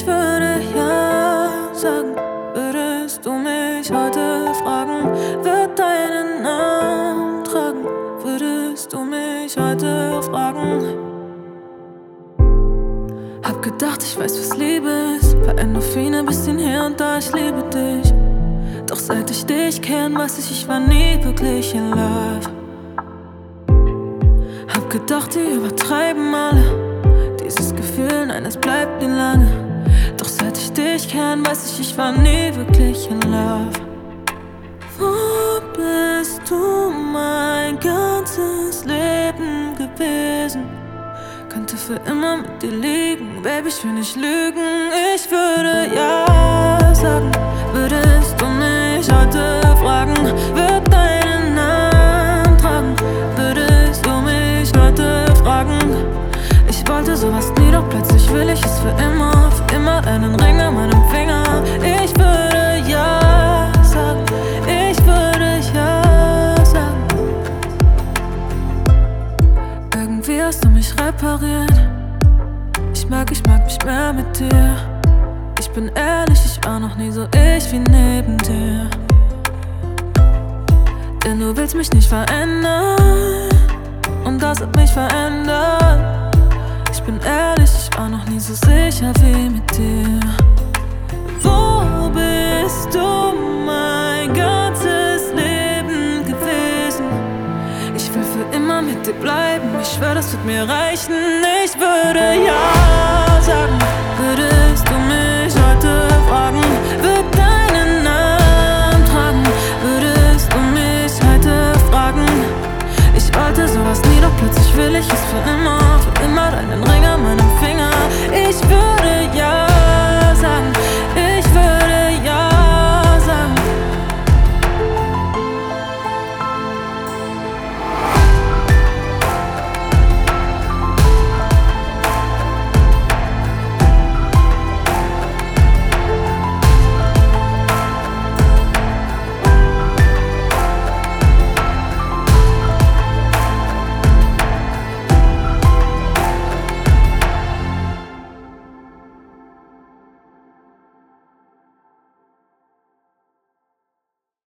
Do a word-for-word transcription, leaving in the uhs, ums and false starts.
würde ja sagen. Würdest du mich heute fragen, wird deinen Namen tragen? Würdest du mich heute fragen? Hab gedacht, ich weiß, was Liebe ist. Paar Endorphine, bisschen hier und da, ich liebe dich. Doch seit ich dich kenn, weiß ich, ich war nie wirklich in love. Hab gedacht, die übertreiben alle dieses Gefühl, nein, es bleibt nie lange. Doch seit ich dich kenn, weiß ich, ich war nie wirklich in love. Wo bist du mein ganzes Leben gewesen? Könnte für immer mit dir liegen, Baby, ich will nicht lügen. Ich würde ja sagen. Würdest du mich heute fragen, wird deinen Namen tragen? Würdest du mich heute fragen? Ich wollte sowas nie, doch plötzlich will ich es für immer. Für immer einen Ring an meinem Finger. Ich würde ja sagen. Ich würde ja sagen. Irgendwie hast du mich repariert. Ich merk, ich mag mich mehr mit dir. Ich bin ehrlich, ich war noch nie so ich wie neben dir. Denn du willst mich nicht verändern, und das hat mich verändert. Ich bin ehrlich, ich war noch nie so sicher wie mit dir. Wo bist du mein ganzes Leben gewesen? Ich will für immer mit dir bleiben, ich schwör, das wird mir reichen. Ich würde ja sagen. Würdest du mich heute fragen, wird dein